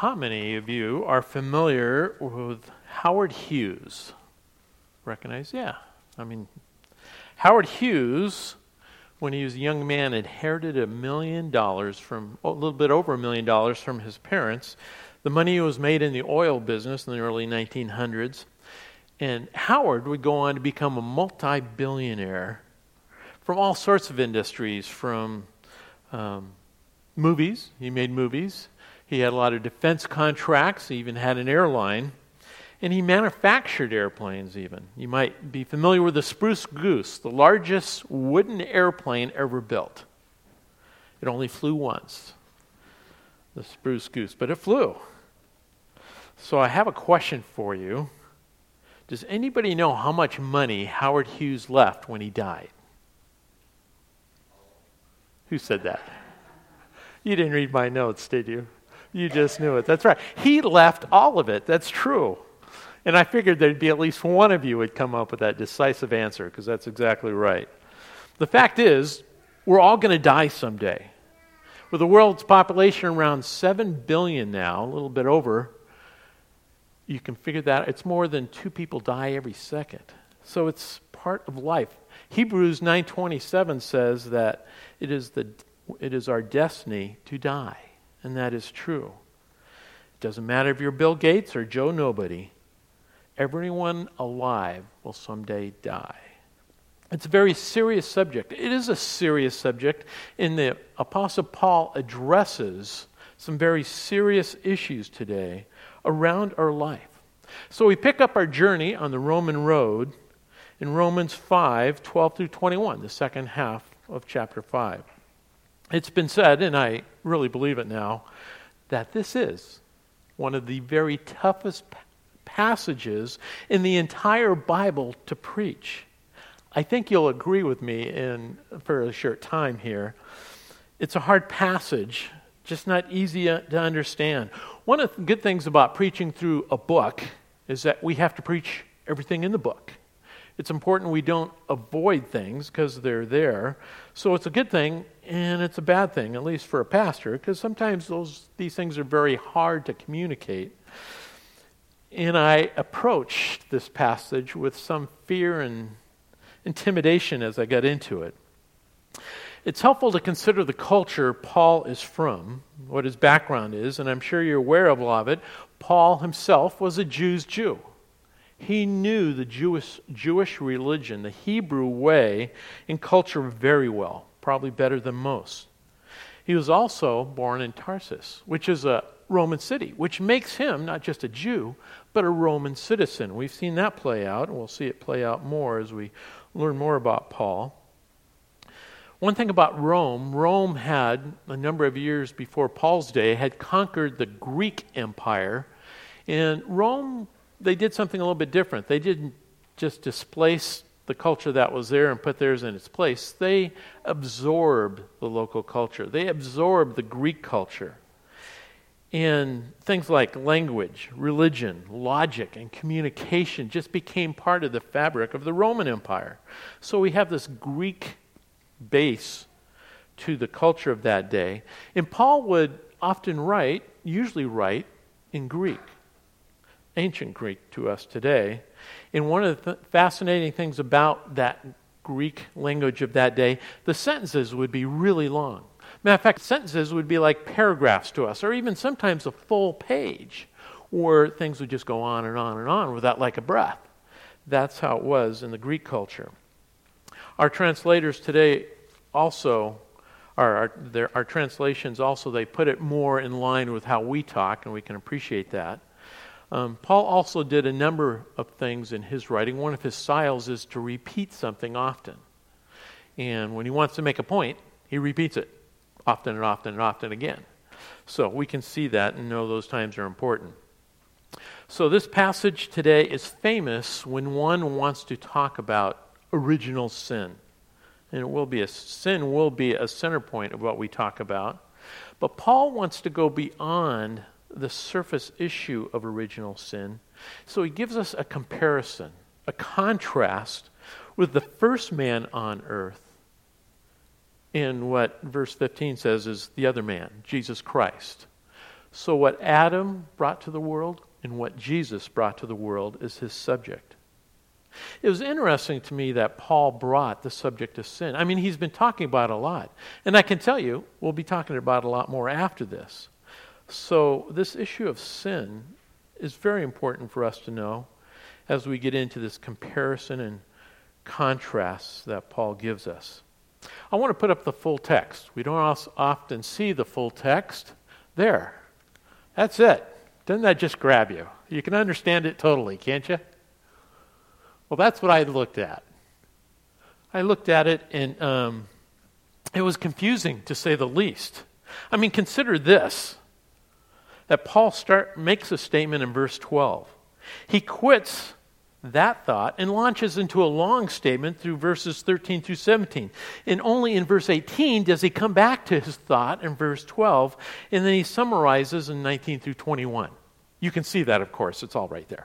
How many of you are familiar with Howard Hughes? Recognize? Yeah. Howard Hughes, when he was a young man, inherited $1 million from, a little bit over $1 million from his parents. The money was made in the oil business in the early 1900s. And Howard would go on to become a multi-billionaire from all sorts of industries, from movies. He made movies. He had a lot of defense contracts. He even had an airline. And he manufactured airplanes even. You might be familiar with the Spruce Goose, the largest wooden airplane ever built. It only flew once, the Spruce Goose, but it flew. So I have a question for you. Does anybody know how much money Howard Hughes left when he died? Who said that? You didn't read my notes, did you? You just knew it. That's right. He left all of it. That's true. And I figured there'd be at least one of you would come up with that decisive answer, because that's exactly right. The fact is, we're all going to die someday. With the world's population around 7 billion now, a little bit over, you can figure that it's more than 2 people die every second. So it's part of life. Hebrews 9:27 says that it is our destiny to die. And that is true. It doesn't matter if you're Bill Gates or Joe Nobody. Everyone alive will someday die. It's a very serious subject. It is a serious subject, and the Apostle Paul addresses some very serious issues today around our life. So we pick up our journey on the Roman road in Romans 5:12 through 21, the second half of chapter 5. It's been said, and I really believe it now, that this is one of the very toughest passages in the entire Bible to preach. I think you'll agree with me in a fairly short time here. It's a hard passage, just not easy to understand. One of the good things about preaching through a book is that we have to preach everything in the book. It's important we don't avoid things because they're there. So it's a good thing and it's a bad thing, at least for a pastor, because sometimes these things are very hard to communicate. And I approached this passage with some fear and intimidation as I got into it. It's helpful to consider the culture Paul is from, what his background is, and I'm sure you're aware of a lot of it. Paul himself was a Jew's Jew. He knew the Jewish religion, the Hebrew way, and culture very well, probably better than most. He was also born in Tarsus, which is a Roman city, which makes him not just a Jew, but a Roman citizen. We've seen that play out, and we'll see it play out more as we learn more about Paul. One thing about Rome had, a number of years before Paul's day, had conquered the Greek Empire. And Rome, they did something a little bit different. They didn't just displace the culture that was there and put theirs in its place. They absorbed the local culture. They absorbed the Greek culture. And things like language, religion, logic, and communication just became part of the fabric of the Roman Empire. So we have this Greek base to the culture of that day. And Paul would often usually write in Greek, ancient Greek to us today. And one of the fascinating things about that Greek language of that day, the sentences would be really long. Matter of fact, sentences would be like paragraphs to us, or even sometimes a full page, where things would just go on and on and on without like a breath. That's how it was in the Greek culture. Our translators today also, our translations also, they put it more in line with how we talk, and we can appreciate that. Paul also did a number of things in his writing. One of his styles is to repeat something often. And when he wants to make a point, he repeats it often and often and often again. So we can see that and know those times are important. So this passage today is famous when one wants to talk about original sin. And sin will be a center point of what we talk about. But Paul wants to go beyond the surface issue of original sin. So he gives us a comparison, a contrast with the first man on earth in what verse 15 says is the other man, Jesus Christ. So what Adam brought to the world and what Jesus brought to the world is his subject. It was interesting to me that Paul brought the subject of sin. I mean, he's been talking about it a lot. And I can tell you, we'll be talking about it a lot more after this. So this issue of sin is very important for us to know as we get into this comparison and contrasts that Paul gives us. I want to put up the full text. We don't often see the full text. There. That's it. Doesn't that just grab you? You can understand it totally, can't you? Well, that's what I looked at. I looked at it and it was confusing to say the least. I mean, consider this. That Paul makes a statement in verse 12. He quits that thought and launches into a long statement through verses 13 through 17. And only in verse 18 does he come back to his thought in verse 12, and then he summarizes in 19 through 21. You can see that, of course. It's all right there.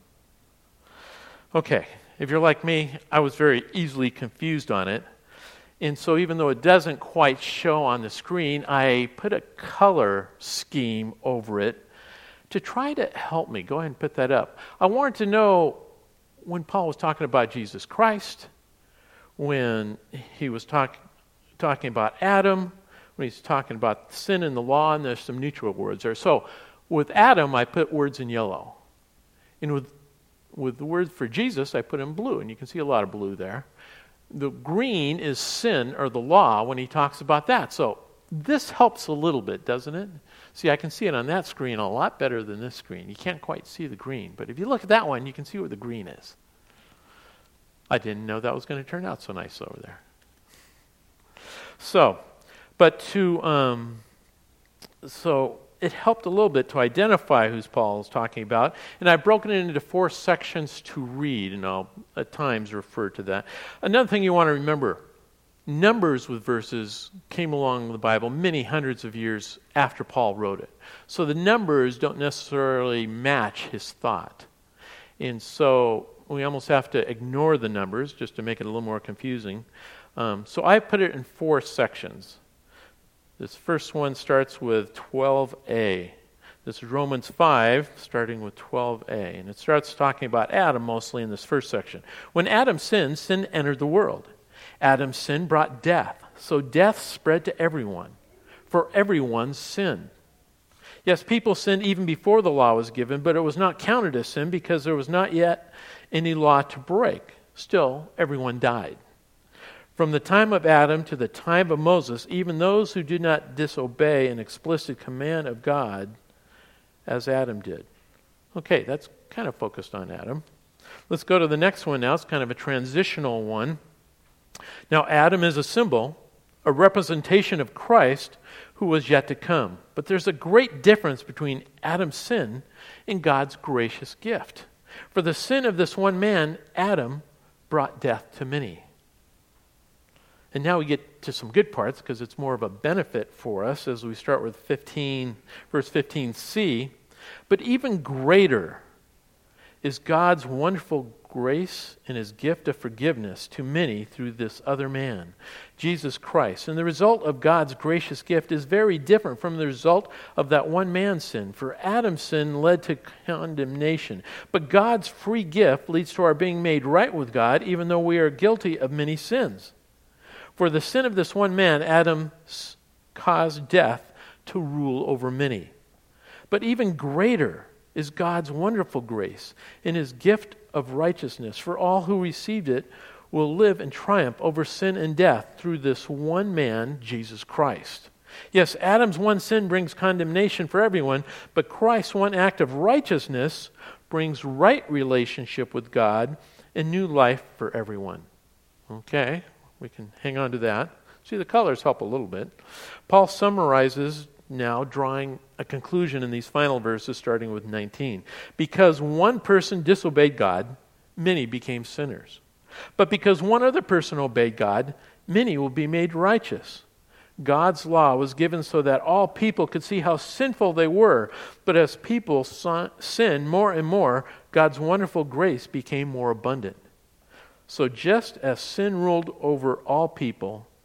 Okay, if you're like me, I was very easily confused on it. And so even though it doesn't quite show on the screen, I put a color scheme over it to try to help me. Go ahead and put that up. I wanted to know when Paul was talking about Jesus Christ, when he was talking about Adam, when he's talking about sin and the law, and there's some neutral words there. So with Adam, I put words in yellow. And with the word for Jesus, I put in blue, and you can see a lot of blue there. The green is sin or the law when he talks about that. So this helps a little bit, doesn't it? See, I can see it on that screen a lot better than this screen. You can't quite see the green, but if you look at that one, you can see where the green is. I didn't know that was going to turn out so nice over there. So it helped a little bit to identify who Paul is talking about, and I've broken it into 4 sections to read, and I'll at times refer to that. Another thing you want to remember, numbers with verses came along in the Bible many hundreds of years after Paul wrote it. So the numbers don't necessarily match his thought. And so we almost have to ignore the numbers just to make it a little more confusing. So I put it in 4 sections. This first one starts with 12a. This is Romans 5, starting with 12a. And it starts talking about Adam mostly in this first section. When Adam sinned, sin entered the world. Adam's sin brought death. So death spread to everyone, for everyone sinned. Yes, people sinned even before the law was given, but it was not counted as sin because there was not yet any law to break. Still, everyone died. From the time of Adam to the time of Moses, even those who did not disobey an explicit command of God, as Adam did. Okay, that's kind of focused on Adam. Let's go to the next one now. It's kind of a transitional one. Now, Adam is a symbol, a representation of Christ who was yet to come. But there's a great difference between Adam's sin and God's gracious gift. For the sin of this one man, Adam, brought death to many. And now we get to some good parts because it's more of a benefit for us as we start with verse 15c. But even greater is God's wonderful grace and his gift of forgiveness to many through this other man, Jesus Christ. And the result of God's gracious gift is very different from the result of that one man's sin. For Adam's sin led to condemnation. But God's free gift leads to our being made right with God, even though we are guilty of many sins. For the sin of this one man, Adam, caused death to rule over many. But even greater is God's wonderful grace in his gift of righteousness. For all who received it will live in triumph over sin and death through this one man, Jesus Christ. Yes, Adam's one sin brings condemnation for everyone, but Christ's one act of righteousness brings right relationship with God and new life for everyone. Okay. We can hang on to that. See, the colors help a little bit. Paul summarizes now, drawing a conclusion in these final verses, starting with 19. Because one person disobeyed God, many became sinners. But because one other person obeyed God, many will be made righteous. God's law was given so that all people could see how sinful they were. But as people sinned more and more, God's wonderful grace became more abundant. So just as sin ruled over all people,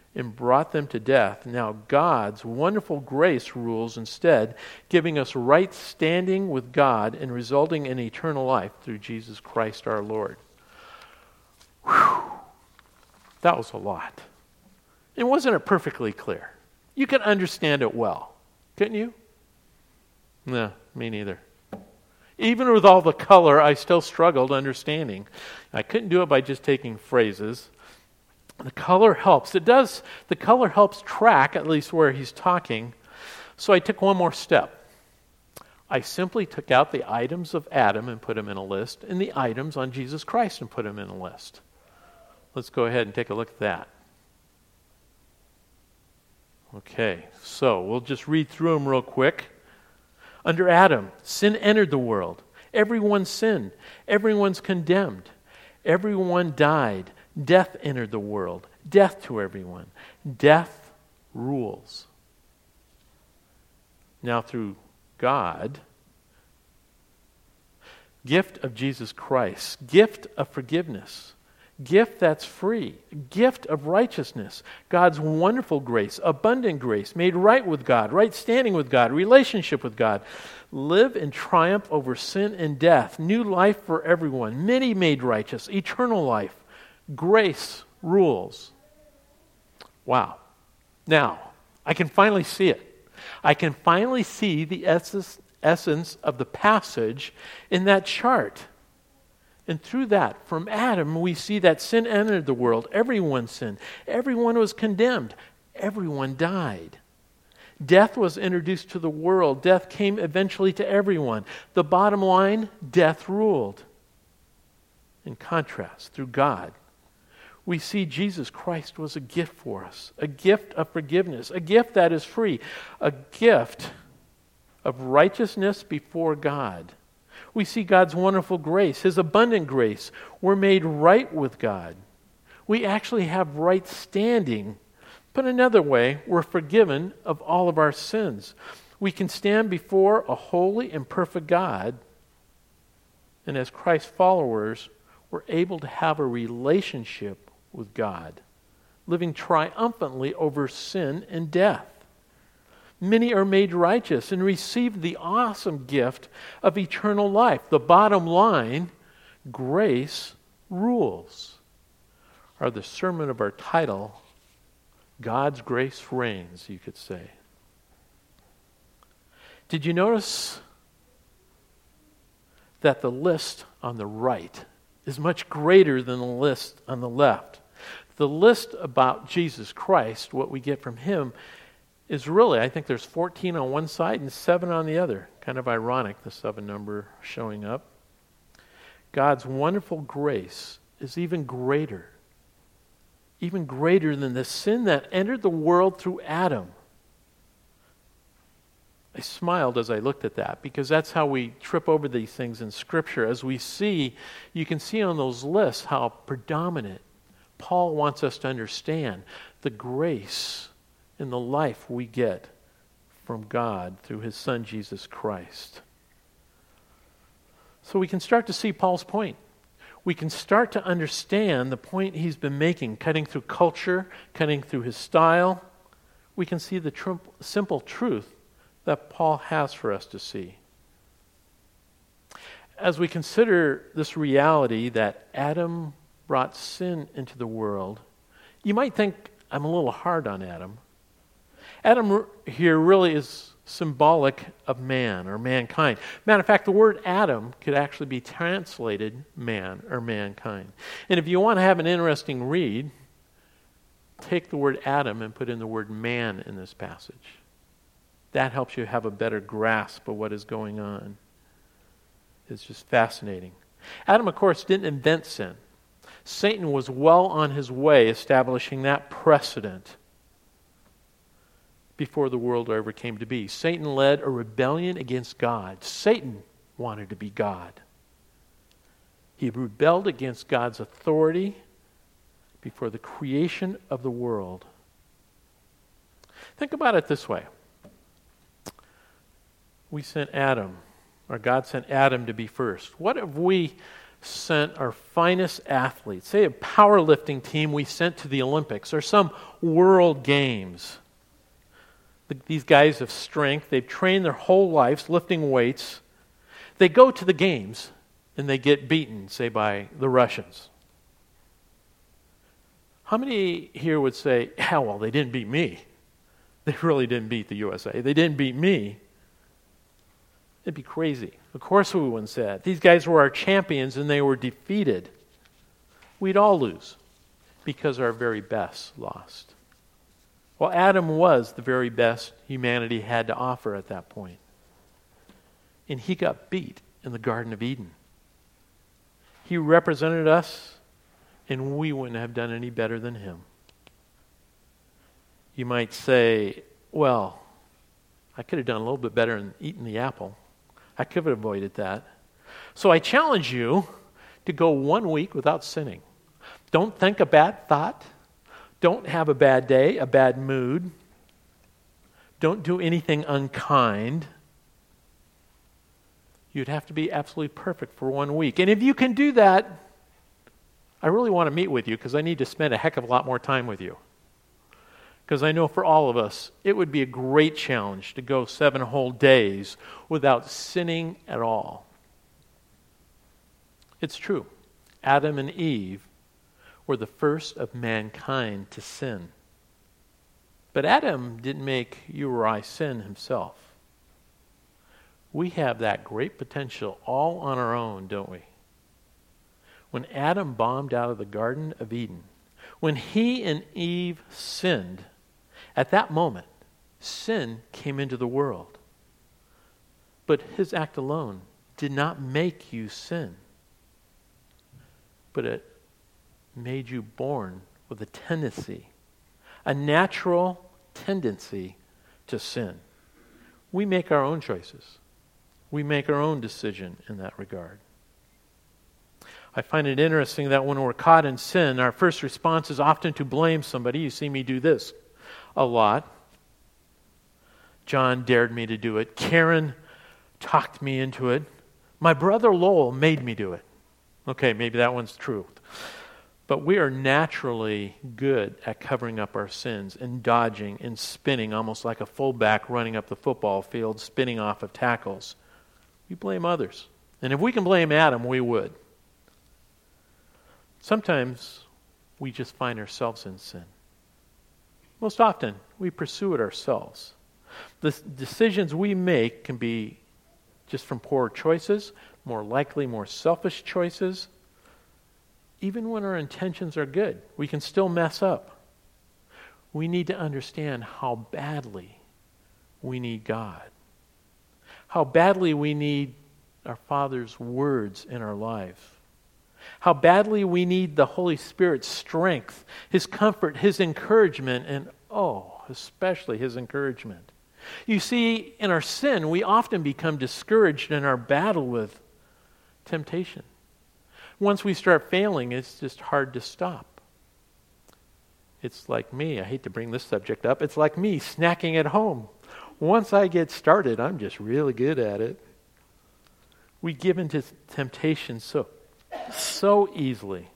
and brought them to death. Now God's wonderful grace rules instead, giving us right standing with God and resulting in eternal life through Jesus Christ our Lord. Whew. That was a lot. And wasn't it perfectly clear? You could understand it well, couldn't you? No, me neither. Even with all the color, I still struggled understanding. I couldn't do it by just taking phrases. The color helps. The color helps track at least where he's talking. So I took one more step. I simply took out the items of Adam and put them in a list, and the items on Jesus Christ and put them in a list. Let's go ahead and take a look at that. Okay, so we'll just read through them real quick. Under Adam, sin entered the world. Everyone sinned. Everyone's condemned. Everyone died. Death entered the world. Death to everyone. Death rules. Now through God, gift of Jesus Christ, gift of forgiveness, gift that's free, gift of righteousness, God's wonderful grace, abundant grace, made right with God, right standing with God, relationship with God, live in triumph over sin and death, new life for everyone, many made righteous, eternal life, grace rules. Wow. Now, I can finally see it. I can finally see the essence of the passage in that chart. And through that, from Adam, we see that sin entered the world. Everyone sinned. Everyone was condemned. Everyone died. Death was introduced to the world. Death came eventually to everyone. The bottom line, death ruled. In contrast, through God, we see Jesus Christ was a gift for us, a gift of forgiveness, a gift that is free, a gift of righteousness before God. We see God's wonderful grace, His abundant grace. We're made right with God. We actually have right standing. Put another way, we're forgiven of all of our sins. We can stand before a holy and perfect God, and as Christ's followers, we're able to have a relationship with God, living triumphantly over sin and death. Many are made righteous and receive the awesome gift of eternal life. The bottom line, grace rules. Or the sermon of our title, God's Grace Reigns, you could say. Did you notice that the list on the right is much greater than the list on the left? The list about Jesus Christ, what we get from Him, is really, I think there's 14 on one side and 7 on the other. Kind of ironic, the 7 number showing up. God's wonderful grace is even greater than the sin that entered the world through Adam. I smiled as I looked at that because that's how we trip over these things in Scripture. As we see, you can see on those lists how predominant Paul wants us to understand the grace in the life we get from God through His Son, Jesus Christ. So we can start to see Paul's point. We can start to understand the point he's been making, cutting through culture, cutting through his style. We can see the simple truth that Paul has for us to see. As we consider this reality that Adam brought sin into the world, you might think I'm a little hard on Adam. Adam here really is symbolic of man or mankind. Matter of fact, the word Adam could actually be translated man or mankind. And if you want to have an interesting read, take the word Adam and put in the word man in this passage. That helps you have a better grasp of what is going on. It's just fascinating. Adam, of course, didn't invent sin. Satan was well on his way establishing that precedent before the world ever came to be. Satan led a rebellion against God. Satan wanted to be God. He rebelled against God's authority before the creation of the world. Think about it this way. We sent Adam, or God sent Adam to be first. What if we sent our finest athletes, say a powerlifting team we sent to the Olympics or some world games. These guys of strength, they've trained their whole lives lifting weights. They go to the games and they get beaten, say, by the Russians. How many here would say, yeah, well, they didn't beat me. They really didn't beat the USA. They didn't beat me. It'd be crazy. Of course we wouldn't say that. These guys were our champions and they were defeated. We'd all lose because our very best lost. Well, Adam was the very best humanity had to offer at that point. And he got beat in the Garden of Eden. He represented us, and we wouldn't have done any better than him. You might say, well, I could have done a little bit better in eating the apple. I could have avoided that. So I challenge you to go 1 week without sinning. Don't think a bad thought. Don't have a bad day, a bad mood. Don't do anything unkind. You'd have to be absolutely perfect for 1 week. And if you can do that, I really want to meet with you because I need to spend a heck of a lot more time with you. Because I know for all of us, it would be a great challenge to go 7 whole days without sinning at all. It's true. Adam and Eve were the first of mankind to sin. But Adam didn't make you or I sin himself. We have that great potential all on our own, don't we? When Adam bombed out of the Garden of Eden, when he and Eve sinned, at that moment, sin came into the world. But his act alone did not make you sin. But it made you born with a tendency, a natural tendency to sin. We make our own choices. We make our own decision in that regard. I find it interesting that when we're caught in sin, our first response is often to blame somebody. You see me do this a lot. John dared me to do it. Karen talked me into it. My brother Lowell made me do it. Okay, maybe that one's true. But we are naturally good at covering up our sins and dodging and spinning, almost like a fullback running up the football field, spinning off of tackles. We blame others. And if we can blame Adam, we would. Sometimes we just find ourselves in sin. Most often, we pursue it ourselves. The decisions we make can be just from poor choices, more likely more selfish choices. Even when our intentions are good, we can still mess up. We need to understand how badly we need God. How badly we need our Father's words in our life. How badly we need the Holy Spirit's strength, His comfort, His encouragement, and especially His encouragement. You see, in our sin, we often become discouraged in our battle with temptation. Once we start failing, it's just hard to stop. It's like me, I hate to bring this subject up, it's like me snacking at home. Once I get started, I'm just really good at it. We give into temptation so easily.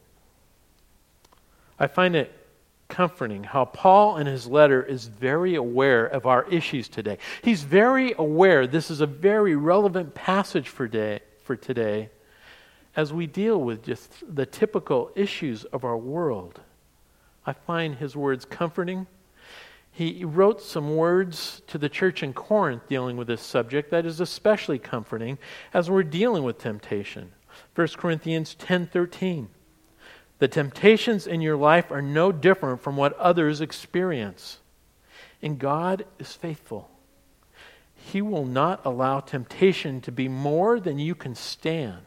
I find it comforting how Paul in his letter is very aware of our issues today. He's very aware this is a very relevant passage for today as we deal with just the typical issues of our world. I find his words comforting. He wrote some words to the church in Corinth dealing with this subject that is especially comforting as we're dealing with temptation. 1 Corinthians 10:13. The temptations in your life are no different from what others experience. And God is faithful. He will not allow temptation to be more than you can stand.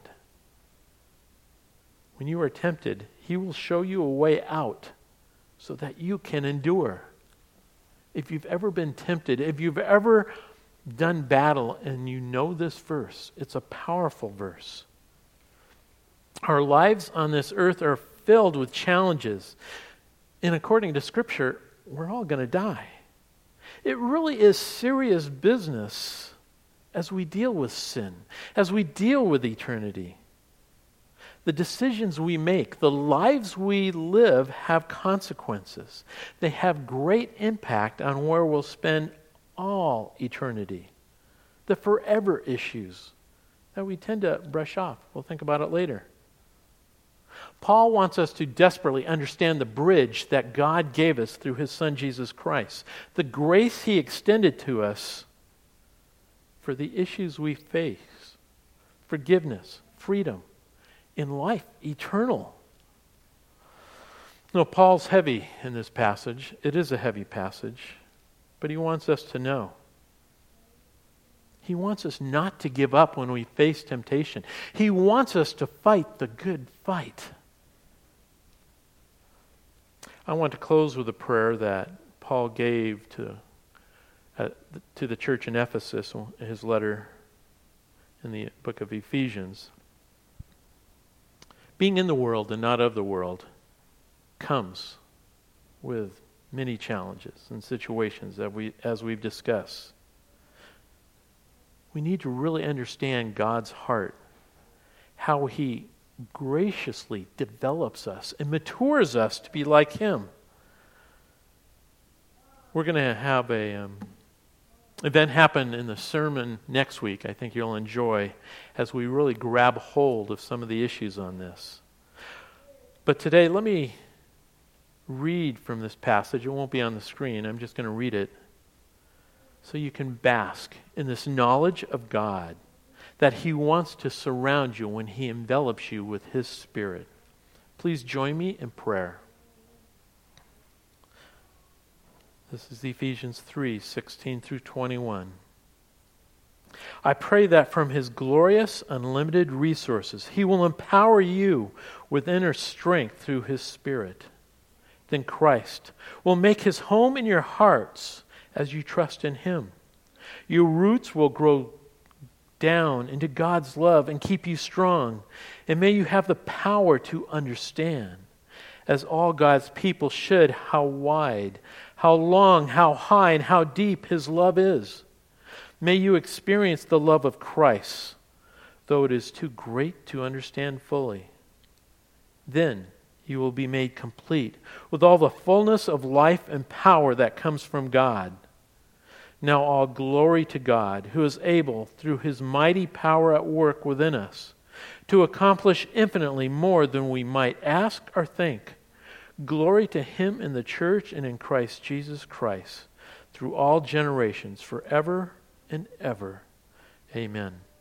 When you are tempted, He will show you a way out so that you can endure. If you've ever been tempted, if you've ever done battle and you know this verse, it's a powerful verse. Our lives on this earth are filled with challenges. And according to Scripture, we're all going to die. It really is serious business as we deal with sin, as we deal with eternity. The decisions we make, the lives we live have consequences. They have great impact on where we'll spend all eternity. The forever issues that we tend to brush off. We'll think about it later. Paul wants us to desperately understand the bridge that God gave us through his Son Jesus Christ. The grace he extended to us for the issues we face. Forgiveness, freedom, in life, eternal. No, Paul's heavy in this passage. It is a heavy passage, but he wants us to know. He wants us not to give up when we face temptation. He wants us to fight the good fight. I want to close with a prayer that Paul gave to the church in Ephesus, in his letter in the book of Ephesians. Being in the world and not of the world comes with many challenges and situations that as we've discussed. We need to really understand God's heart, how he graciously develops us and matures us to be like him. We're going to have a event happen in the sermon next week I think you'll enjoy as we really grab hold of some of the issues on this. But today, let me read from this passage. It won't be on the screen. I'm just going to read it so you can bask in this knowledge of God, that he wants to surround you when he envelops you with his Spirit. Please join me in prayer. This is Ephesians 3:16 through 21. I pray that from his glorious, unlimited resources, he will empower you with inner strength through his Spirit. Then Christ will make his home in your hearts as you trust in him. Your roots will grow down into God's love and keep you strong. And may you have the power to understand, as all God's people should, how wide, how long, how high, and how deep his love is. May you experience the love of Christ, though it is too great to understand fully. Then you will be made complete with all the fullness of life and power that comes from God. Now all glory to God, who is able, through his mighty power at work within us, to accomplish infinitely more than we might ask or think. Glory to him in the church and in Christ Jesus Christ, through all generations, forever and ever. Amen.